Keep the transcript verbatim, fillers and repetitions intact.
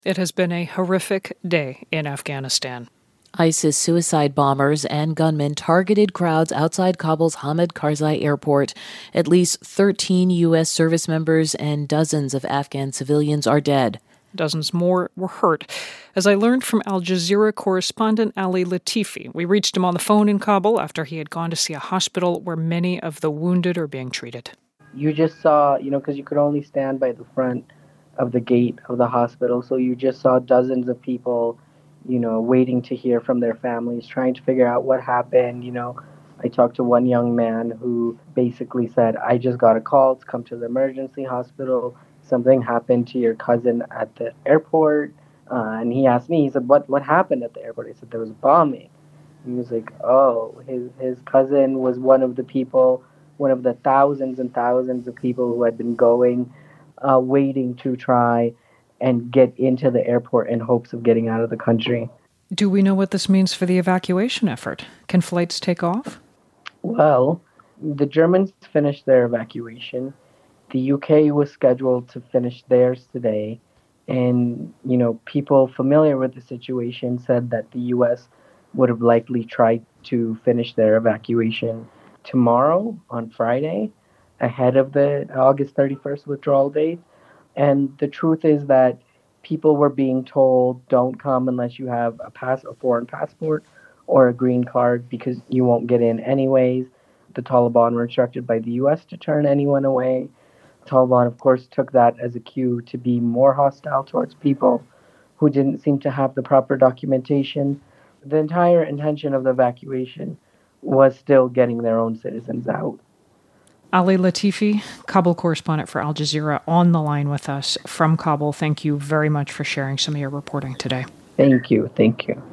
It has been a horrific day in Afghanistan. ISIS suicide bombers and gunmen targeted crowds outside Kabul's Hamid Karzai airport. At least thirteen U S service members and dozens of Afghan civilians are dead. Dozens more were hurt. As I learned from Al Jazeera correspondent Ali Latifi, we reached him on the phone in Kabul after he had gone to see a hospital where many of the wounded are being treated. You just saw, you know, because you could only stand by the front of the gate of the hospital, so you just saw dozens of people, you know, waiting to hear from their families, trying to figure out what happened. You know, I talked to one young man who basically said, I just got a call to come to the emergency hospital. Something happened to your cousin at the airport. Uh, and he asked me, he said, what, what happened at the airport? I said, there was a bombing. He was like, oh, his, his cousin was one of the people, one of the thousands and thousands of people who had been going, uh, waiting to try and get into the airport in hopes of getting out of the country. Do we know what this means for the evacuation effort? Can flights take off? Well, the Germans finished their evacuation. The U K was scheduled to finish theirs today. And, you know, people familiar with the situation said that the U S would have likely tried to finish their evacuation tomorrow on Friday, ahead of the August thirty-first withdrawal date. And the truth is that people were being told, don't come unless you have a pass, a foreign passport or a green card, because you won't get in anyways. The Taliban were instructed by the U S to turn anyone away. Taliban, of course, took that as a cue to be more hostile towards people who didn't seem to have the proper documentation. The entire intention of the evacuation was still getting their own citizens out. Ali Latifi, Kabul correspondent for Al Jazeera, on the line with us from Kabul. Thank you very much for sharing some of your reporting today. Thank you. Thank you.